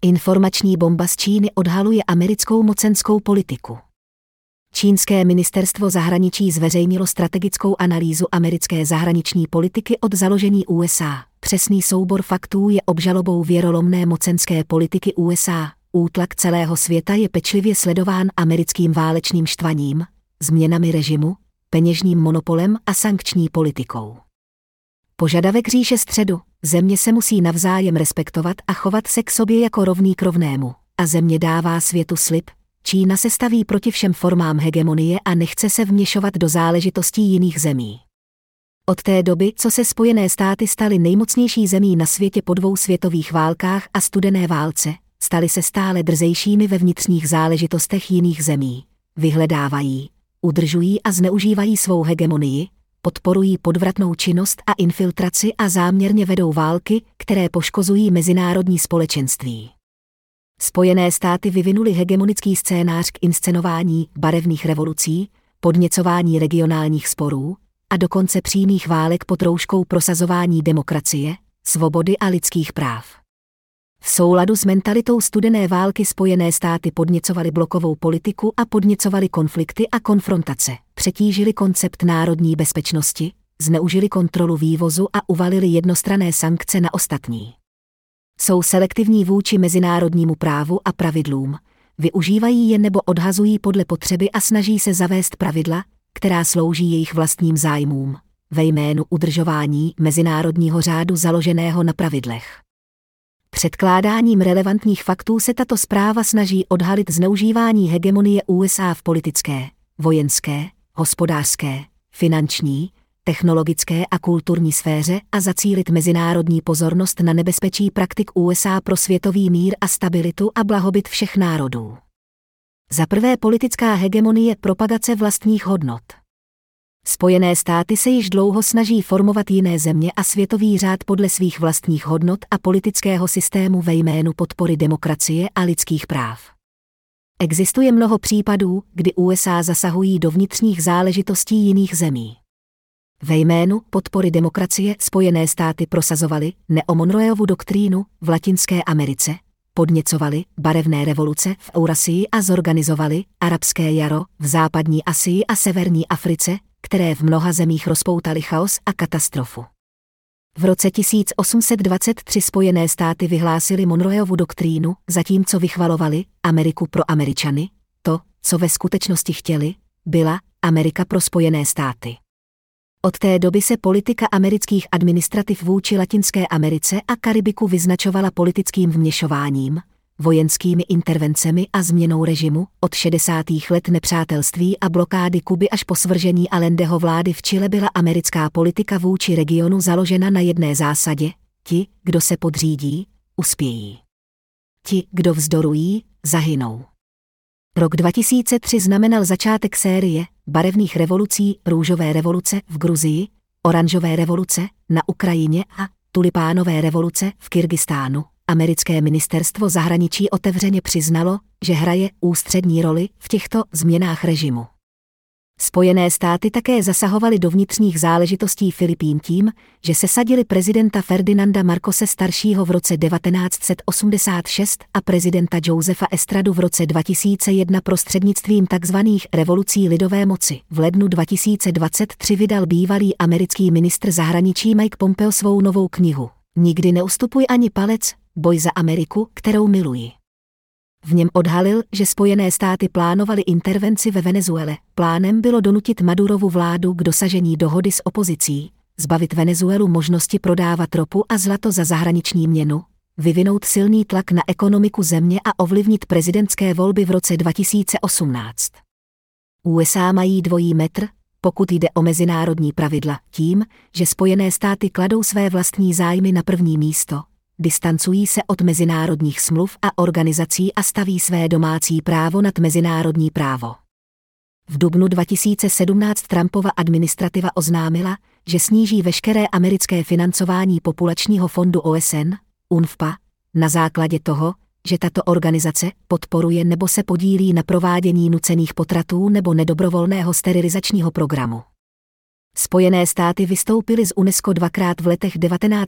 Informační bomba z Číny odhaluje americkou mocenskou politiku. Čínské ministerstvo zahraničí zveřejnilo strategickou analýzu americké zahraniční politiky od založení USA. Přesný soubor faktů je obžalobou věrolomné mocenské politiky USA. Útlak celého světa je pečlivě sledován americkým válečným štvaním, změnami režimu, peněžním monopolem a sankční politikou. Požadavek říše středu: země se musí navzájem respektovat a chovat se k sobě jako rovný k rovnému. A země dává světu slib: Čína se staví proti všem formám hegemonie a nechce se vměšovat do záležitostí jiných zemí. Od té doby, co se Spojené státy staly nejmocnější zemí na světě po 2 světových válkách a studené válce, staly se stále drzejšími ve vnitřních záležitostech jiných zemí. Vyhledávají, udržují a zneužívají svou hegemonii, podporují podvratnou činnost a infiltraci a záměrně vedou války, které poškozují mezinárodní společenství. Spojené státy vyvinuly hegemonický scénář k inscenování barevných revolucí, podněcování regionálních sporů a dokonce přímých válek pod rouškou prosazování demokracie, svobody a lidských práv. V souladu s mentalitou studené války Spojené státy podněcovaly blokovou politiku a podněcovaly konflikty a konfrontace, přetížili koncept národní bezpečnosti, zneužili kontrolu vývozu a uvalili jednostranné sankce na ostatní. Jsou selektivní vůči mezinárodnímu právu a pravidlům, využívají je nebo odhazují podle potřeby a snaží se zavést pravidla, která slouží jejich vlastním zájmům, ve jménu udržování mezinárodního řádu založeného na pravidlech. Předkládáním relevantních faktů se tato zpráva snaží odhalit zneužívání hegemonie USA v politické, vojenské, hospodářské, finanční, technologické a kulturní sféře a zacílit mezinárodní pozornost na nebezpečí praktik USA pro světový mír a stabilitu a blahobyt všech národů. Za prvé politická hegemonie, propagace vlastních hodnot. Spojené státy se již dlouho snaží formovat jiné země a světový řád podle svých vlastních hodnot a politického systému ve jménu podpory demokracie a lidských práv. Existuje mnoho případů, kdy USA zasahují do vnitřních záležitostí jiných zemí. Ve jménu podpory demokracie Spojené státy prosazovaly Monroeovu doktrínu v Latinské Americe, podněcovaly barevné revoluce v Eurasii a zorganizovaly arabské jaro v západní Asii a severní Africe, které v mnoha zemích rozpoutaly chaos a katastrofu. V roce 1823 Spojené státy vyhlásily Monroeovu doktrínu, zatímco vychvalovali Ameriku pro Američany. To, co ve skutečnosti chtěli, byla Amerika pro Spojené státy. Od té doby se politika amerických administrativ vůči Latinské Americe a Karibiku vyznačovala politickým vměšováním, vojenskými intervencemi a změnou režimu. Od 60. let nepřátelství a blokády Kuby až po svržení Allendeho vlády v Chile byla americká politika vůči regionu založena na jedné zásadě: ti, kdo se podřídí, uspějí. Ti, kdo vzdorují, zahynou. Rok 2003 znamenal začátek série barevných revolucí: růžové revoluce v Gruzii, oranžové revoluce na Ukrajině a tulipánové revoluce v Kyrgyzstánu. Americké ministerstvo zahraničí otevřeně přiznalo, že hraje ústřední roli v těchto změnách režimu. Spojené státy také zasahovaly do vnitřních záležitostí Filipín tím, že sesadili prezidenta Ferdinanda Marcose staršího v roce 1986 a prezidenta Josefa Estradu v roce 2001 prostřednictvím tzv. Revolucí lidové moci. V lednu 2023 vydal bývalý americký ministr zahraničí Mike Pompeo svou novou knihu Nikdy neustupuj ani palec, boj za Ameriku, kterou miluji. V něm odhalil, že Spojené státy plánovaly intervenci ve Venezuele. Plánem bylo donutit Madurovu vládu k dosažení dohody s opozicí, zbavit Venezuelu možnosti prodávat ropu a zlato za zahraniční měnu, vyvinout silný tlak na ekonomiku země a ovlivnit prezidentské volby v roce 2018. USA mají dvojí metr, pokud jde o mezinárodní pravidla, tím, že Spojené státy kladou své vlastní zájmy na první místo, distancují se od mezinárodních smluv a organizací a staví své domácí právo nad mezinárodní právo. V dubnu 2017 Trumpova administrativa oznámila, že sníží veškeré americké financování populačního fondu OSN, UNFPA, na základě toho, že tato organizace podporuje nebo se podílí na provádění nucených potratů nebo nedobrovolného sterilizačního programu. Spojené státy vystoupily z UNESCO dvakrát v letech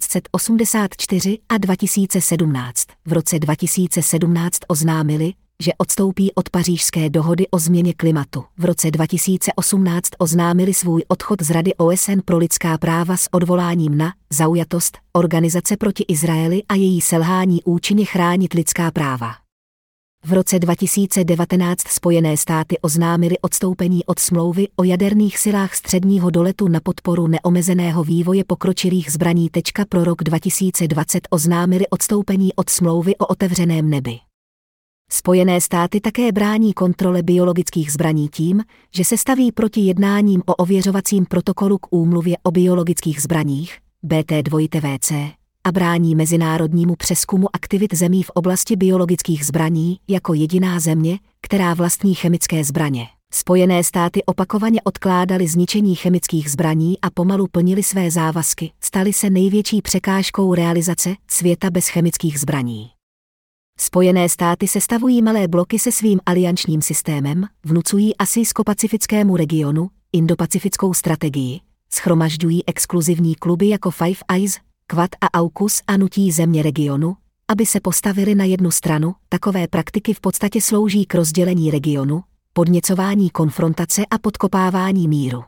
1984 a 2017. V roce 2017 oznámili, že odstoupí od Pařížské dohody o změně klimatu. V roce 2018 oznámili svůj odchod z Rady OSN pro lidská práva s odvoláním na zaujatost organizace proti Izraeli a její selhání účinně chránit lidská práva. V roce 2019 Spojené státy oznámily odstoupení od smlouvy o jaderných silách středního doletu na podporu neomezeného vývoje pokročilých zbraní. Pro rok 2020 oznámily odstoupení od smlouvy o otevřeném nebi. Spojené státy také brání kontrole biologických zbraní tím, že se staví proti jednáním o ověřovacím protokolu k úmluvě o biologických zbraních, BT2VC, a brání mezinárodnímu přezkumu aktivit zemí v oblasti biologických zbraní jako jediná země, která vlastní chemické zbraně. Spojené státy opakovaně odkládaly zničení chemických zbraní a pomalu plnily své závazky, staly se největší překážkou realizace světa bez chemických zbraní. Spojené státy sestavují malé bloky se svým aliančním systémem, vnucují asijsko-pacifickému regionu indopacifickou strategii, shromažďují exkluzivní kluby jako Five Eyes, Quad a AUKUS a nutí země regionu, aby se postavili na jednu stranu. Takové praktiky v podstatě slouží k rozdělení regionu, podněcování konfrontace a podkopávání míru.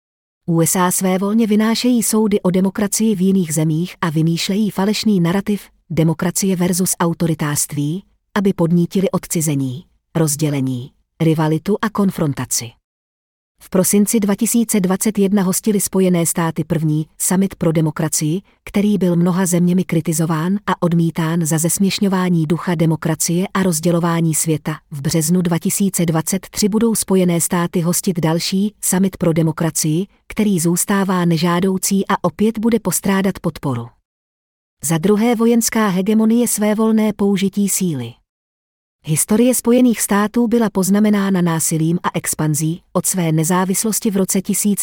USA svévolně vynášejí soudy o demokracii v jiných zemích a vymýšlejí falešný narrativ demokracie versus autoritářství, aby podnítili odcizení, rozdělení, rivalitu a konfrontaci. V prosinci 2021 hostili Spojené státy první summit pro demokracii, který byl mnoha zeměmi kritizován a odmítán za zesměšňování ducha demokracie a rozdělování světa. V březnu 2023 budou Spojené státy hostit další summit pro demokracii, který zůstává nežádoucí a opět bude postrádat podporu. Za druhé vojenská hegemonie svévolné použití síly. Historie Spojených států byla poznamenána násilím a expanzí. Od své nezávislosti v roce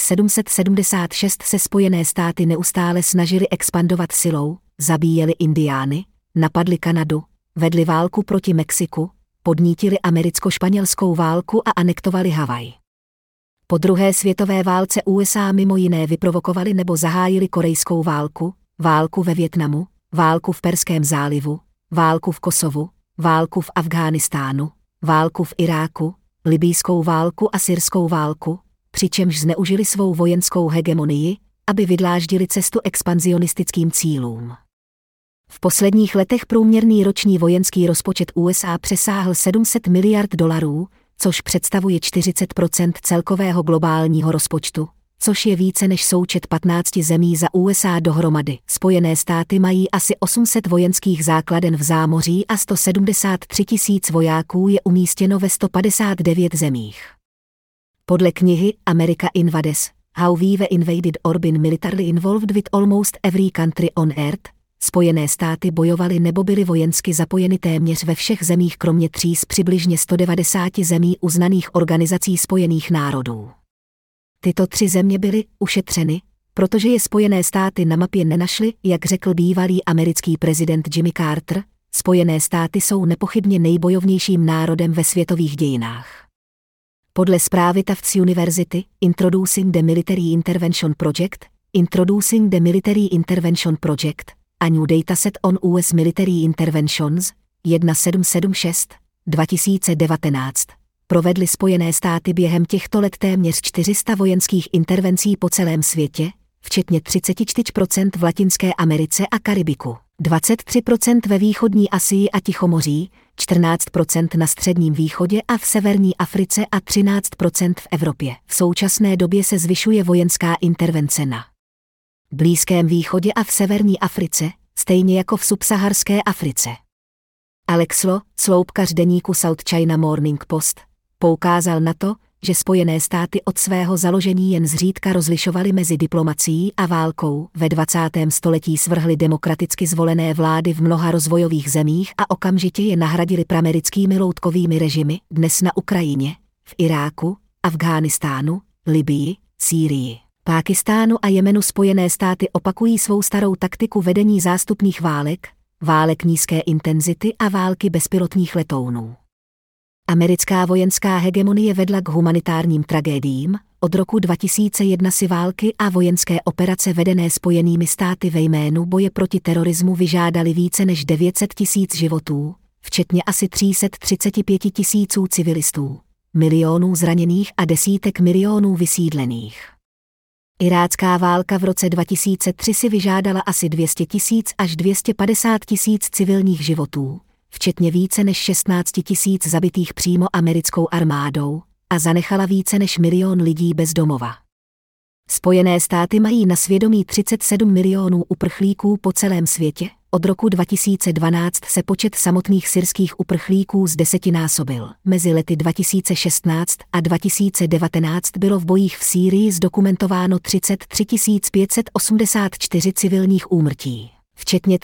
1776 se Spojené státy neustále snažily expandovat silou, zabíjeli indiány, napadli Kanadu, vedli válku proti Mexiku, podnítili americko-španělskou válku a anektovali Havaj. Po druhé světové válce USA mimo jiné vyprovokovali nebo zahájili korejskou válku, válku ve Vietnamu, válku v Perském zálivu, válku v Kosovu, válku v Afghánistánu, válku v Iráku, libýskou válku a syrskou válku, přičemž zneužili svou vojenskou hegemonii, aby vydláždili cestu expanzionistickým cílům. V posledních letech průměrný roční vojenský rozpočet USA přesáhl $700 miliard, což představuje 40% celkového globálního rozpočtu, což je více než součet 15 zemí za USA dohromady. Spojené státy mají asi 800 vojenských základen v zámoří a 173 000 vojáků je umístěno ve 159 zemích. Podle knihy America Invades, How We Were Invaded or Been Militarily Involved with Almost Every Country on Earth, Spojené státy bojovaly nebo byly vojensky zapojeny téměř ve všech zemích kromě 3 z přibližně 190 zemí uznaných Organizací spojených národů. Tyto 3 země byly ušetřeny, protože je Spojené státy na mapě nenašly, jak řekl bývalý americký prezident Jimmy Carter, Spojené státy jsou nepochybně nejbojovnějším národem ve světových dějinách. Podle zprávy Tufts University, Introducing the Military Intervention Project, a New Dataset on US Military Interventions, 1776, 2019, provedly Spojené státy během těchto let téměř 400 vojenských intervencí po celém světě, včetně 34% v Latinské Americe a Karibiku, 23% ve východní Asii a Tichomoří, 14% na Středním východě a v severní Africe a 13% v Evropě. V současné době se zvyšuje vojenská intervence na Blízkém východě a v severní Africe, stejně jako v subsaharské Africe. Alex Law, sloupkař deníku South China Morning Post, poukázal na to, že Spojené státy od svého založení jen zřídka rozlišovaly mezi diplomacií a válkou. Ve 20. století svrhly demokraticky zvolené vlády v mnoha rozvojových zemích a okamžitě je nahradili praamerickými loutkovými režimy, dnes na Ukrajině, v Iráku, Afghánistánu, Libyi, Sýrii, Pákistánu a Jemenu. Spojené státy opakují svou starou taktiku vedení zástupných válek, válek nízké intenzity a války bezpilotních letounů. Americká vojenská hegemonie vedla k humanitárním tragédiím. Od roku 2001 si války a vojenské operace vedené Spojenými státy ve jménu boje proti terorismu vyžádaly více než 900 000 životů, včetně asi 335 000 civilistů, milionů zraněných a desítek milionů vysídlených. Irácká válka v roce 2003 si vyžádala asi 200 000 až 250 000 civilních životů, včetně více než 16 000 zabitých přímo americkou armádou, a zanechala více než 1 000 000 lidí bez domova. Spojené státy mají na svědomí 37 milionů uprchlíků po celém světě. Od roku 2012 se počet samotných syrských uprchlíků zdesetinásobil. Mezi lety 2016 a 2019 bylo v bojích v Sýrii zdokumentováno 33 584 civilních úmrtí, včetně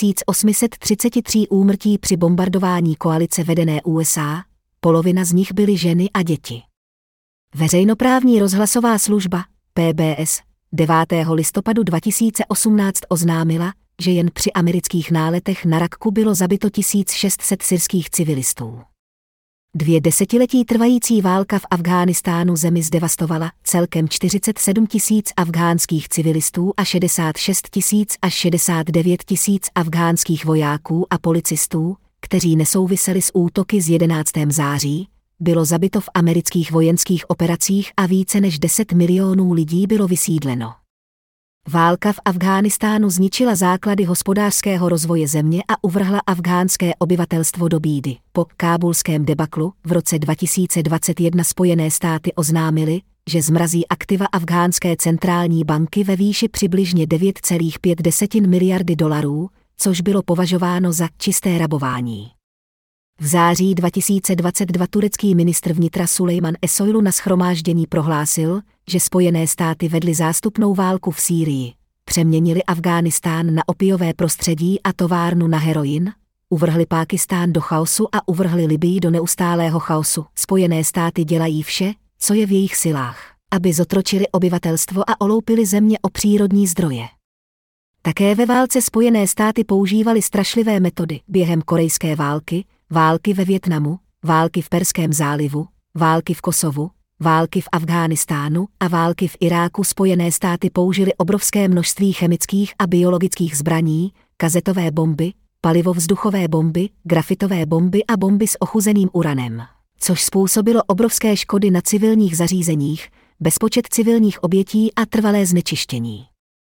3833 úmrtí při bombardování koalice vedené USA, polovina z nich byly ženy a děti. Veřejnoprávní rozhlasová služba, PBS, 9. listopadu 2018 oznámila, že jen při amerických náletech na Rakku bylo zabito 1600 syrských civilistů. 2 desetiletí trvající válka v Afghánistánu zemi zdevastovala celkem 47 000 afghánských civilistů a 66 000 až 69 000 afghánských vojáků a policistů, kteří nesouviseli s útoky z 11. září, bylo zabito v amerických vojenských operacích a více než 10 milionů lidí bylo vysídleno. Válka v Afghánistánu zničila základy hospodářského rozvoje země a uvrhla afghánské obyvatelstvo do bídy. Po kábulském debaklu v roce 2021 Spojené státy oznámily, že zmrazí aktiva afghánské centrální banky ve výši přibližně 9,5 miliardy dolarů, což bylo považováno za čisté rabování. V září 2022 turecký ministr vnitra Sulejman Esoylu na shromáždění prohlásil, že Spojené státy vedly zástupnou válku v Sýrii, přeměnili Afghánistán na opiové prostředí a továrnu na heroin, uvrhli Pákistán do chaosu a uvrhli Libyi do neustálého chaosu. Spojené státy dělají vše, co je v jejich silách, aby zotročili obyvatelstvo a oloupili země o přírodní zdroje. Také ve válce Spojené státy používaly strašlivé metody během korejské války, války ve Vietnamu, války v Perském zálivu, války v Kosovu, války v Afghánistánu a války v Iráku. Spojené státy použily obrovské množství chemických a biologických zbraní, kazetové bomby, palivovzduchové bomby, grafitové bomby a bomby s ochuzeným uranem, což způsobilo obrovské škody na civilních zařízeních, bezpočet civilních obětí a trvalé znečištění.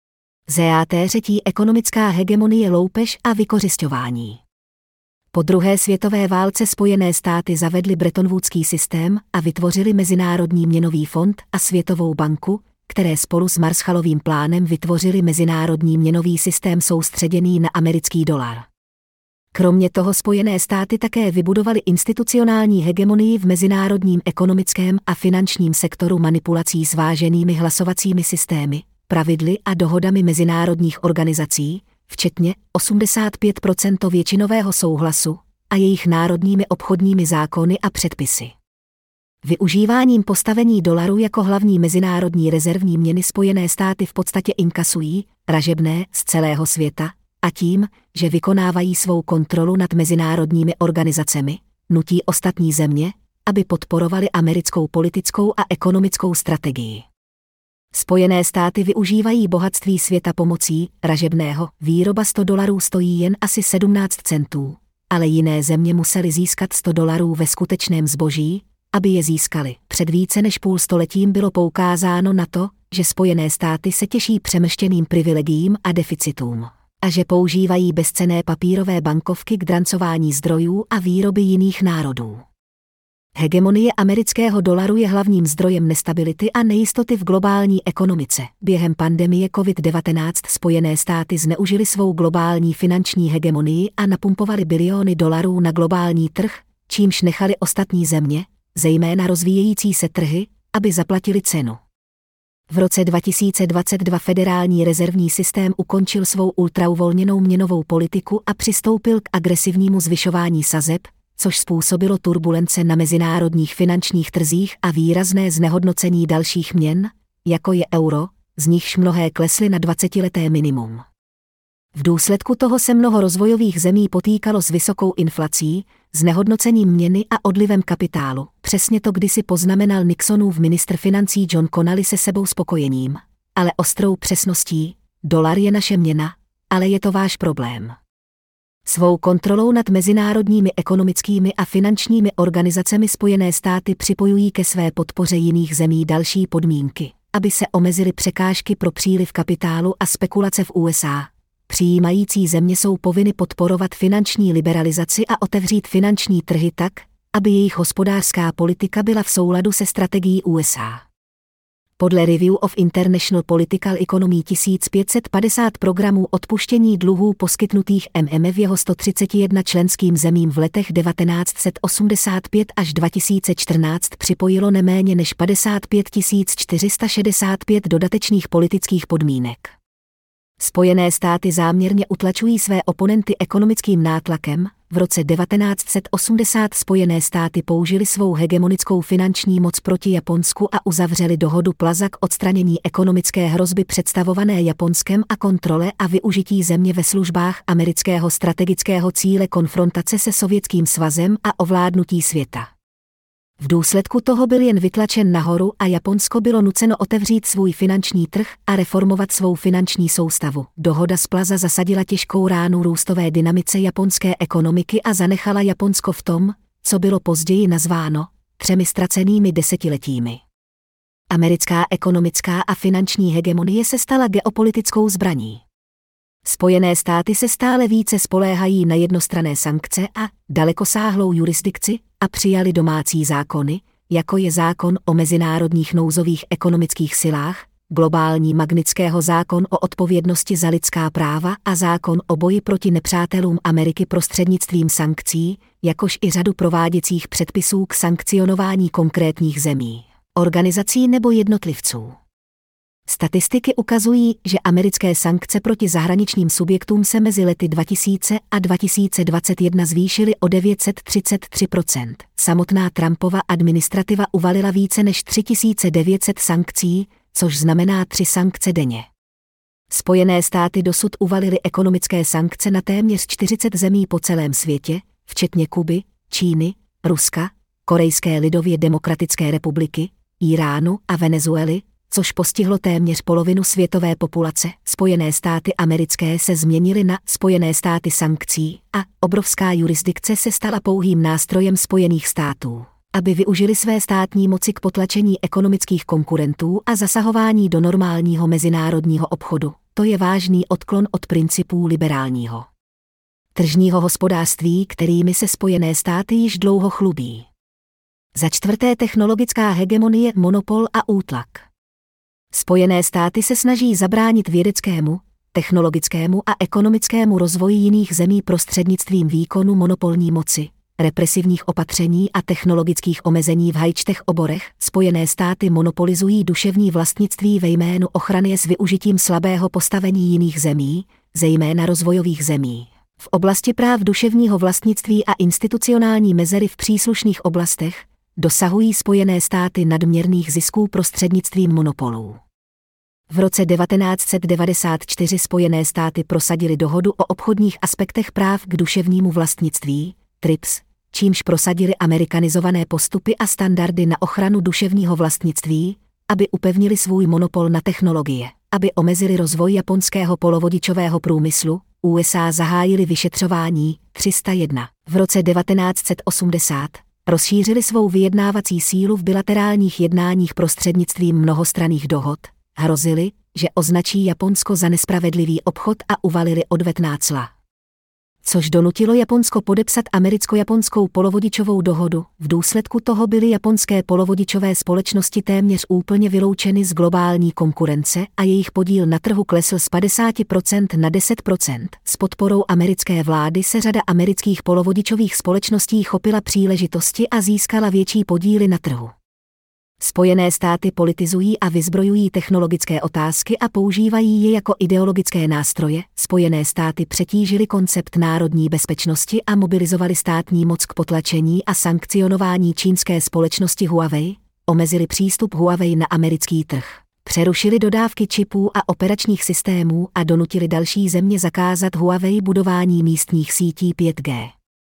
Třetí ekonomická hegemonie, loupež a vykořisťování. Po druhé světové válce Spojené státy zavedly Brettonwoodský systém a vytvořili Mezinárodní měnový fond a Světovou banku, které spolu s Marshallovým plánem vytvořili mezinárodní měnový systém soustředěný na americký dolar. Kromě toho Spojené státy také vybudovaly institucionální hegemonii v mezinárodním ekonomickém a finančním sektoru manipulací s váženými hlasovacími systémy, pravidly a dohodami mezinárodních organizací, včetně 85% většinového souhlasu, a jejich národními obchodními zákony a předpisy. Využíváním postavení dolaru jako hlavní mezinárodní rezervní měny Spojené státy v podstatě inkasují ražebné z celého světa a tím, že vykonávají svou kontrolu nad mezinárodními organizacemi, nutí ostatní země, aby podporovali americkou politickou a ekonomickou strategii. Spojené státy využívají bohatství světa pomocí ražebného. Výroba $100 stojí jen asi 17 centů, ale jiné země musely získat $100 ve skutečném zboží, aby je získali. Před více než půl stoletím bylo poukázáno na to, že Spojené státy se těší přemrštěným privilegiím a deficitům a že používají bezcenné papírové bankovky k drancování zdrojů a výroby jiných národů. Hegemonie amerického dolaru je hlavním zdrojem nestability a nejistoty v globální ekonomice. Během pandemie COVID-19 Spojené státy zneužily svou globální finanční hegemonii a napumpovali biliony dolarů na globální trh, čímž nechali ostatní země, zejména rozvíjející se trhy, aby zaplatili cenu. V roce 2022 Federální rezervní systém ukončil svou ultrauvolněnou měnovou politiku a přistoupil k agresivnímu zvyšování sazeb, což způsobilo turbulence na mezinárodních finančních trzích a výrazné znehodnocení dalších měn, jako je euro, z nichž mnohé klesly na 20leté minimum. V důsledku toho se mnoho rozvojových zemí potýkalo s vysokou inflací, znehodnocením měny a odlivem kapitálu. Přesně to kdysi poznamenal Nixonův ministr financí John Connally se sebou spokojením, ale ostrou přesností: dolar je naše měna, ale je to váš problém. Svou kontrolou nad mezinárodními ekonomickými a finančními organizacemi Spojené státy připojují ke své podpoře jiných zemí další podmínky, aby se omezily překážky pro příliv kapitálu a spekulace v USA. Přijímající země jsou povinny podporovat finanční liberalizaci a otevřít finanční trhy tak, aby jejich hospodářská politika byla v souladu se strategií USA. Podle Review of International Political Economy 1550 programů odpuštění dluhů poskytnutých MMF jeho 131 členským zemím v letech 1985 až 2014 připojilo neméně než 55 465 dodatečných politických podmínek. Spojené státy záměrně utlačují své oponenty ekonomickým nátlakem. V roce 1980 Spojené státy použili svou hegemonickou finanční moc proti Japonsku a uzavřeli dohodu Plaza k odstranění ekonomické hrozby představované Japonskem a kontrole a využití země ve službách amerického strategického cíle konfrontace se Sovětským svazem a ovládnutí světa. V důsledku toho byl jen vytlačen nahoru a Japonsko bylo nuceno otevřít svůj finanční trh a reformovat svou finanční soustavu. Dohoda z Plaza zasadila těžkou ránu růstové dynamice japonské ekonomiky a zanechala Japonsko v tom, co bylo později nazváno 3 ztracenými desetiletími. Americká ekonomická a finanční hegemonie se stala geopolitickou zbraní. Spojené státy se stále více spoléhají na jednostranné sankce a dalekosáhlou jurisdikci a přijali domácí zákony, jako je zákon o mezinárodních nouzových ekonomických silách, globální Magnitského zákon o odpovědnosti za lidská práva a zákon o boji proti nepřátelům Ameriky prostřednictvím sankcí, jakož i řadu prováděcích předpisů k sankcionování konkrétních zemí, organizací nebo jednotlivců. Statistiky ukazují, že americké sankce proti zahraničním subjektům se mezi lety 2000 a 2021 zvýšily o 933%. Samotná Trumpova administrativa uvalila více než 3900 sankcí, což znamená 3 sankce denně. Spojené státy dosud uvalily ekonomické sankce na téměř 40 zemí po celém světě, včetně Kuby, Číny, Ruska, Korejské lidově demokratické republiky, Iránu a Venezuely, což postihlo téměř polovinu světové populace. Spojené státy americké se změnily na Spojené státy sankcí a obrovská jurisdikce se stala pouhým nástrojem Spojených států, aby využili své státní moci k potlačení ekonomických konkurentů a zasahování do normálního mezinárodního obchodu. To je vážný odklon od principů liberálního tržního hospodářství, kterými se Spojené státy již dlouho chlubí. Za čtvrté, technologická hegemonie, monopol a útlak. Spojené státy se snaží zabránit vědeckému, technologickému a ekonomickému rozvoji jiných zemí prostřednictvím výkonu monopolní moci, represivních opatření a technologických omezení v high-tech oborech. Spojené státy monopolizují duševní vlastnictví ve jménu ochrany s využitím slabého postavení jiných zemí, zejména rozvojových zemí. V oblasti práv duševního vlastnictví a institucionální mezery v příslušných oblastech dosahují Spojené státy nadměrných zisků prostřednictvím monopolů. V roce 1994 Spojené státy prosadily dohodu o obchodních aspektech práv k duševnímu vlastnictví, TRIPS, čímž prosadili amerikanizované postupy a standardy na ochranu duševního vlastnictví, aby upevnili svůj monopol na technologie. Aby omezili rozvoj japonského polovodičového průmyslu, USA zahájili vyšetřování 301. V roce 1980 rozšířili svou vyjednávací sílu v bilaterálních jednáních prostřednictvím mnohostranných dohod, hrozili, že označí Japonsko za nespravedlivý obchod a uvalili odvetná cla. Což donutilo Japonsko podepsat americko-japonskou polovodičovou dohodu. V důsledku toho byly japonské polovodičové společnosti téměř úplně vyloučeny z globální konkurence a jejich podíl na trhu klesl z 50% na 10%. S podporou americké vlády se řada amerických polovodičových společností chopila příležitosti a získala větší podíly na trhu. Spojené státy politizují a vyzbrojují technologické otázky a používají je jako ideologické nástroje. Spojené státy přetížily koncept národní bezpečnosti a mobilizovali státní moc k potlačení a sankcionování čínské společnosti Huawei, omezili přístup Huawei na americký trh, přerušili dodávky čipů a operačních systémů a donutili další země zakázat Huawei budování místních sítí 5G.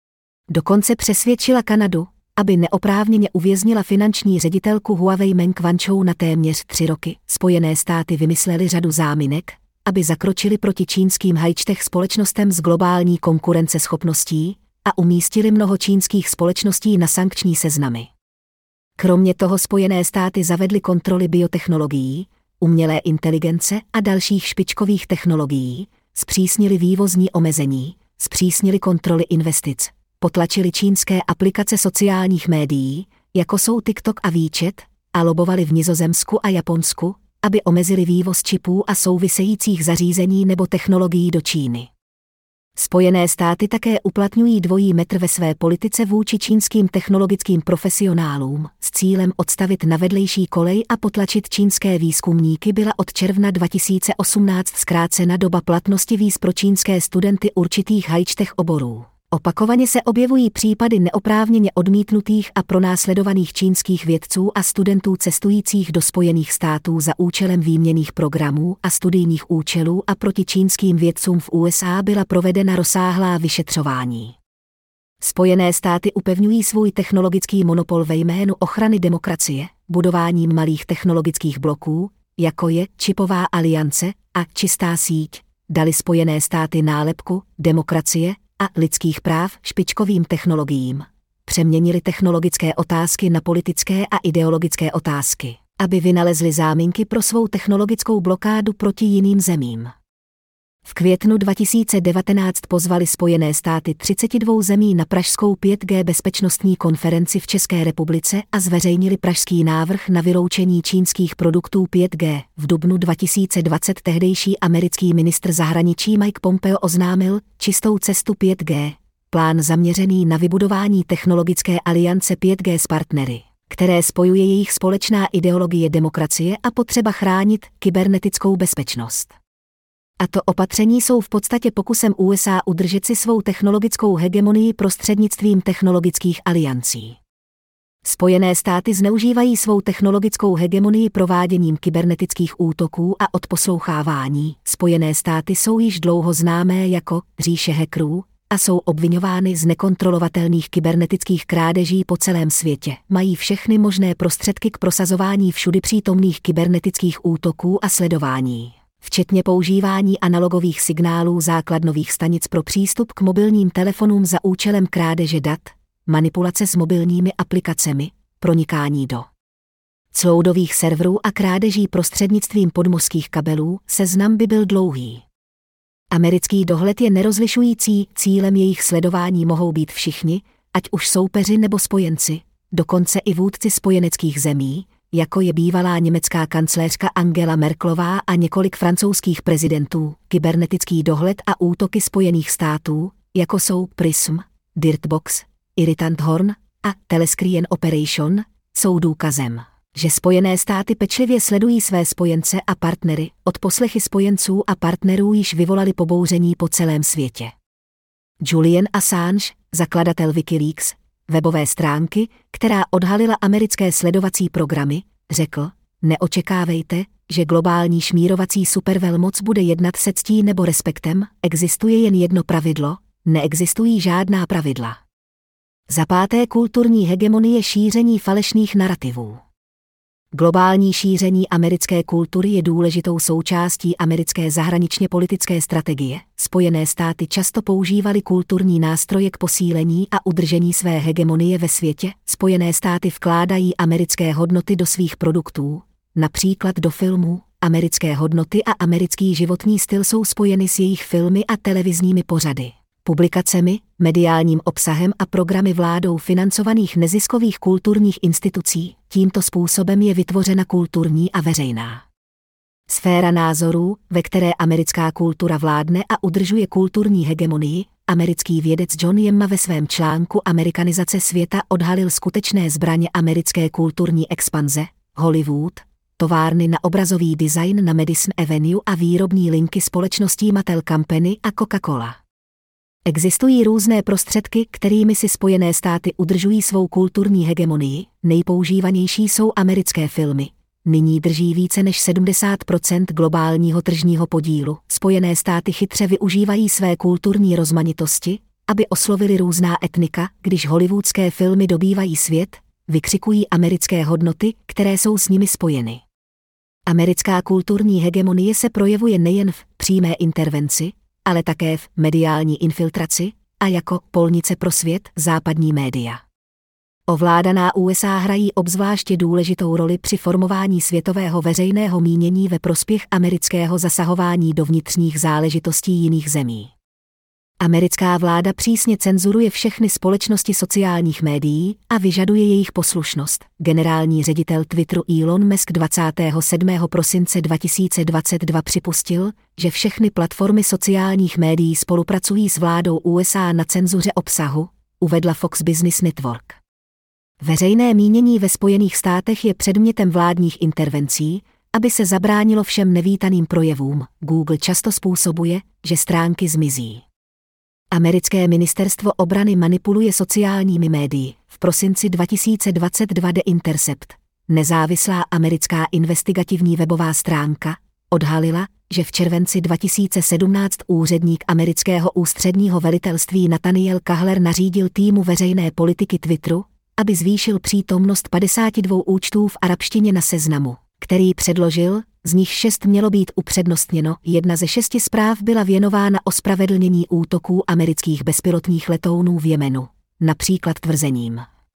Dokonce přesvědčila Kanadu, aby neoprávněně uvěznila finanční ředitelku Huawei Meng Wanzhou na téměř 3 roky. Spojené státy vymyslely řadu záminek, aby zakročili proti čínským high-tech společnostem s globální konkurenceschopností a umístili mnoho čínských společností na sankční seznamy. Kromě toho Spojené státy zavedly kontroly biotechnologií, umělé inteligence a dalších špičkových technologií, zpřísnili vývozní omezení, zpřísnili kontroly investic, potlačili čínské aplikace sociálních médií, jako jsou TikTok a WeChat, a lobovali v Nizozemsku a Japonsku, aby omezili vývoz čipů a souvisejících zařízení nebo technologií do Číny. Spojené státy také uplatňují dvojí metr ve své politice vůči čínským technologickým profesionálům s cílem odstavit na vedlejší kolej a potlačit čínské výzkumníky. Byla od června 2018 zkrácena doba platnosti víz pro čínské studenty určitých high-tech oborů. Opakovaně se objevují případy neoprávněně odmítnutých a pronásledovaných čínských vědců a studentů cestujících do Spojených států za účelem výměnných programů a studijních účelů a proti čínským vědcům v USA byla provedena rozsáhlá vyšetřování. Spojené státy upevňují svůj technologický monopol ve jménu ochrany demokracie, budováním malých technologických bloků, jako je Čipová aliance a Čistá síť, dali Spojené státy nálepku demokracie a lidských práv špičkovým technologiím. Přeměnili technologické otázky na politické a ideologické otázky, aby vynalezli záminky pro svou technologickou blokádu proti jiným zemím. V květnu 2019 pozvali Spojené státy 32 zemí na pražskou 5G bezpečnostní konferenci v České republice a zveřejnili pražský návrh na vyloučení čínských produktů 5G. V dubnu 2020 tehdejší americký ministr zahraničí Mike Pompeo oznámil čistou cestu 5G, plán zaměřený na vybudování technologické aliance 5G s partnery, které spojuje jejich společná ideologie demokracie a potřeba chránit kybernetickou bezpečnost. A to opatření jsou v podstatě pokusem USA udržet si svou technologickou hegemonii prostřednictvím technologických aliancí. Spojené státy zneužívají svou technologickou hegemonii prováděním kybernetických útoků a odposlouchávání. Spojené státy jsou již dlouho známé jako říše hackerů a jsou obviňovány z nekontrolovatelných kybernetických krádeží po celém světě. Mají všechny možné prostředky k prosazování všudy přítomných kybernetických útoků a sledování, včetně používání analogových signálů základnových stanic pro přístup k mobilním telefonům za účelem krádeže dat, manipulace s mobilními aplikacemi, pronikání do cloudových serverů a krádeží prostřednictvím podmořských kabelů. Seznam by byl dlouhý. Americký dohled je nerozlišující, cílem jejich sledování mohou být všichni, ať už soupeři nebo spojenci, dokonce i vůdci spojeneckých zemí, jako je bývalá německá kancléřka Angela Merkelová a několik francouzských prezidentů. Kybernetický dohled a útoky Spojených států, jako jsou PRISM, Dirtbox, Irritant Horn a Telescreen Operation, jsou důkazem, že Spojené státy pečlivě sledují své spojence a partnery. Odposlechy spojenců a partnerů již vyvolaly pobouření po celém světě. Julian Assange, zakladatel Wikileaks, webové stránky, která odhalila americké sledovací programy, řekl: neočekávejte, že globální šmírovací supervelmoc bude jednat se ctí nebo respektem, existuje jen jedno pravidlo, neexistují žádná pravidla. Za páté, kulturní hegemonie, šíření falešných narrativů. Globální šíření americké kultury je důležitou součástí americké zahraničně politické strategie. Spojené státy často používaly kulturní nástroje k posílení a udržení své hegemonie ve světě. Spojené státy vkládají americké hodnoty do svých produktů, například do filmů. Americké hodnoty a americký životní styl jsou spojeny s jejich filmy a televizními pořady, publikacemi, mediálním obsahem a programy vládou financovaných neziskových kulturních institucí. Tímto způsobem je vytvořena kulturní a veřejná sféra názorů, ve které americká kultura vládne a udržuje kulturní hegemonii. Americký vědec John Yemma ve svém článku Amerikanizace světa odhalil skutečné zbraně americké kulturní expanze: Hollywood, továrny na obrazový design na Madison Avenue a výrobní linky společností Mattel Company a Coca-Cola. Existují různé prostředky, kterými si Spojené státy udržují svou kulturní hegemonii. Nejpoužívanější jsou americké filmy. Nyní drží více než 70% globálního tržního podílu. Spojené státy chytře využívají své kulturní rozmanitosti, aby oslovili různá etnika, když hollywoodské filmy dobývají svět, vykřikují americké hodnoty, které jsou s nimi spojeny. Americká kulturní hegemonie se projevuje nejen v přímé intervenci, ale také v mediální infiltraci a jako polnice pro svět západní média. Ovládaná USA hrají obzvláště důležitou roli při formování světového veřejného mínění ve prospěch amerického zasahování do vnitřních záležitostí jiných zemí. Americká vláda přísně cenzuruje všechny společnosti sociálních médií a vyžaduje jejich poslušnost. Generální ředitel Twitteru Elon Musk 27. prosince 2022 připustil, že všechny platformy sociálních médií spolupracují s vládou USA na cenzuře obsahu, uvedla Fox Business Network. Veřejné mínění ve Spojených státech je předmětem vládních intervencí, aby se zabránilo všem nevítaným projevům. Google často způsobuje, že stránky zmizí. Americké ministerstvo obrany manipuluje sociálními médii. V prosinci 2022 The Intercept, nezávislá americká investigativní webová stránka, odhalila, že v červenci 2017 úředník amerického ústředního velitelství Nathaniel Kahler nařídil týmu veřejné politiky Twitteru, aby zvýšil přítomnost 52 účtů v arabštině na seznamu, který předložil, z nich 6 mělo být upřednostněno. 1 ze 6 zpráv byla věnována ospravedlnění útoků amerických bezpilotních letounů v Jemenu, například tvrzením,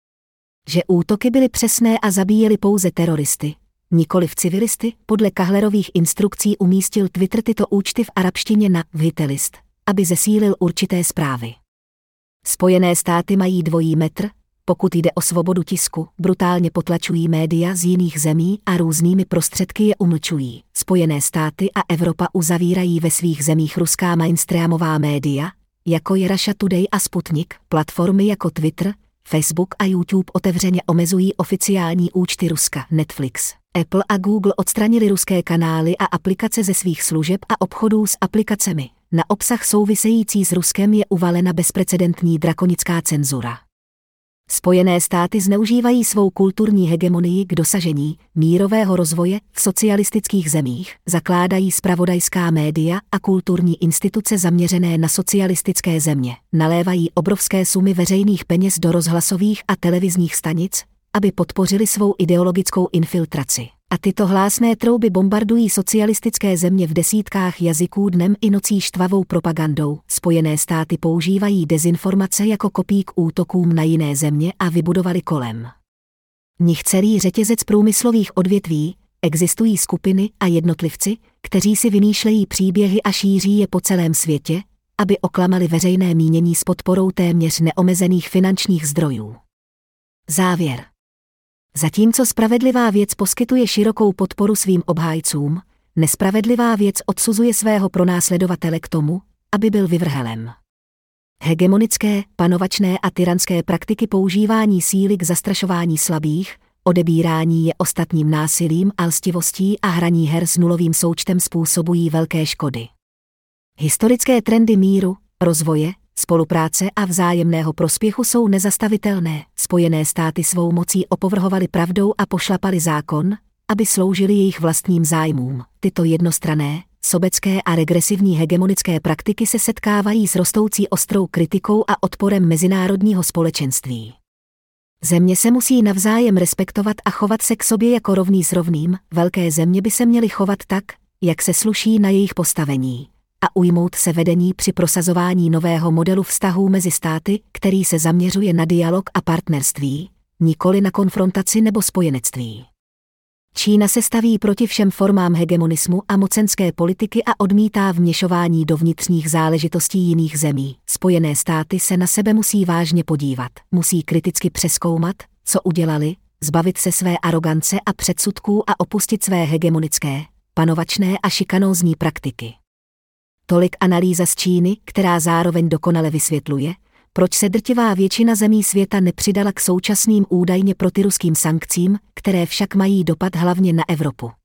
že útoky byly přesné a zabíjeli pouze teroristy, nikoliv civilisty. Podle Kahlerových instrukcí umístil Twitter tyto účty v arabštině na witelist, aby zesílil určité zprávy. Spojené státy mají dvojí metr, pokud jde o svobodu tisku, brutálně potlačují média z jiných zemí a různými prostředky je umlčují. Spojené státy a Evropa uzavírají ve svých zemích ruská mainstreamová média, jako je Russia Today a Sputnik. Platformy jako Twitter, Facebook a YouTube otevřeně omezují oficiální účty Ruska. Netflix, Apple a Google odstranili ruské kanály a aplikace ze svých služeb a obchodů s aplikacemi. Na obsah související s Ruskem je uvalena bezprecedentní drakonická cenzura. Spojené státy zneužívají svou kulturní hegemonii k dosažení mírového rozvoje v socialistických zemích, zakládají zpravodajská média a kulturní instituce zaměřené na socialistické země, nalévají obrovské sumy veřejných peněz do rozhlasových a televizních stanic, aby podpořili svou ideologickou infiltraci. A tyto hlásné trouby bombardují socialistické země v desítkách jazyků dnem i nocí štvavou propagandou. Spojené státy používají dezinformace jako kopí k útokům na jiné země a vybudovali kolem nich celý řetězec průmyslových odvětví. Existují skupiny a jednotlivci, kteří si vymýšlejí příběhy a šíří je po celém světě, aby oklamali veřejné mínění s podporou téměř neomezených finančních zdrojů. Závěr. Zatímco spravedlivá věc poskytuje širokou podporu svým obhájcům, nespravedlivá věc odsuzuje svého pronásledovatele k tomu, aby byl vyvrhelem. Hegemonické, panovačné a tyranské praktiky používání síly k zastrašování slabých, odebírání je ostatním násilím a lstivostí a hraní her s nulovým součtem způsobují velké škody. Historické trendy míru, rozvoje, spolupráce a vzájemného prospěchu jsou nezastavitelné. Spojené státy svou mocí opovrhovaly pravdou a pošlapali zákon, aby sloužili jejich vlastním zájmům. Tyto jednostranné, sobecké a regresivní hegemonické praktiky se setkávají s rostoucí ostrou kritikou a odporem mezinárodního společenství. Země se musí navzájem respektovat a chovat se k sobě jako rovný s rovným. Velké země by se měly chovat tak, jak se sluší na jejich postavení, a ujmout se vedení při prosazování nového modelu vztahů mezi státy, který se zaměřuje na dialog a partnerství, nikoli na konfrontaci nebo spojenectví. Čína se staví proti všem formám hegemonismu a mocenské politiky a odmítá vměšování do vnitřních záležitostí jiných zemí. Spojené státy se na sebe musí vážně podívat, musí kriticky přezkoumat, co udělali, zbavit se své arogance a předsudků a opustit své hegemonické, panovačné a šikanózní praktiky. Tolik analýza z Číny, která zároveň dokonale vysvětluje, proč se drtivá většina zemí světa nepřidala k současným údajně protiruským sankcím, které však mají dopad hlavně na Evropu.